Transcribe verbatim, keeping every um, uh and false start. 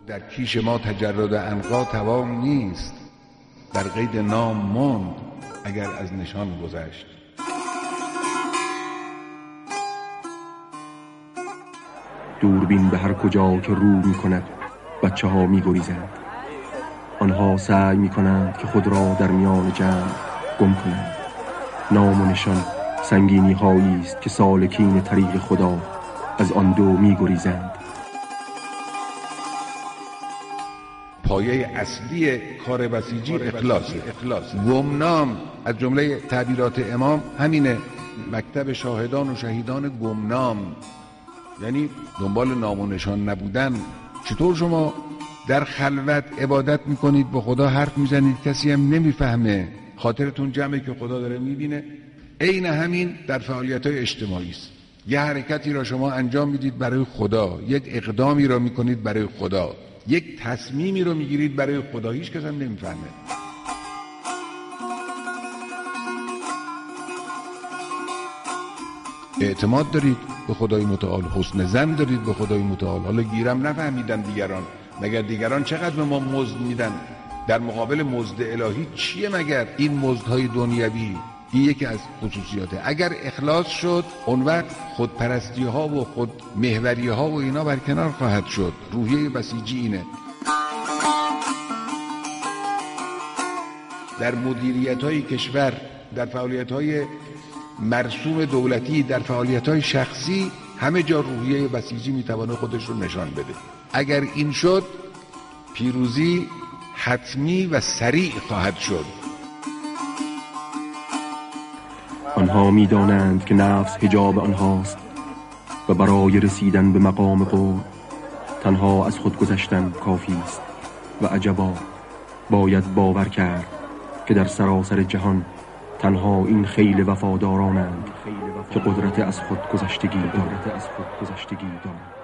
در کیش ما تجرد عنقا توان نیست، در قید نام ماند اگر از نشان گذشت. دوربین به هر کجا که رو می کند بچه ها می گریزند. آنها سعی می کنند که خود را در میان جمع گم کنند. نام و نشان سنگینی هایی است که سالکین طریق خدا از آن دو می گریزند. پایه اصلی کار بسیجی اخلاصه. اخلاص گمنام از جمله تعبیرات امام همینه، مکتب شاهدان و شهیدان گمنام، یعنی دنبال نام و نشان نبودن. چطور شما در خلوت عبادت میکنید، با خدا حرف میزنید، کسی هم نمیفهمه، خاطرتون جمعه که خدا داره میبینه؟ عین همین در فعالیت‌های اجتماعی است. یه حرکتی را شما انجام میدید برای خدا، یک اقدامی را میکنید برای خدا، یک تصمیمی رو میگیرید برای خدا، هیچ کس هم نمیفهمه. اعتماد دارید به خدای متعال، حسن ظن دارید به خدای متعال. حالا گیرم نفهمیدن دیگران، مگر دیگران چقدر به ما مزد میدن؟ در مقابل مزد الهی چیه مگر این مزدهای دنیوی؟ این یکی از خصوصیاته. اگر اخلاص شد، اون وقت خودپرستی ها و خود محوری ها و اینا برکنار خواهد شد. روحیه بسیجی اینه. در مدیریت های کشور، در فعالیت های مرسوم دولتی، در فعالیت های شخصی، همه جا روحیه بسیجی میتوانه خودش رو نشان بده. اگر این شد، پیروزی حتمی و سریع خواهد شد. آنها می‌دانند که نفس حجاب آنهاست و برای رسیدن به مقام قرب تنها از خود گذشتن کافی است. و عجبا، باید باور کرد که در سراسر جهان تنها این خیل وفادارانند که قدرت از خود گذشتگی دارد.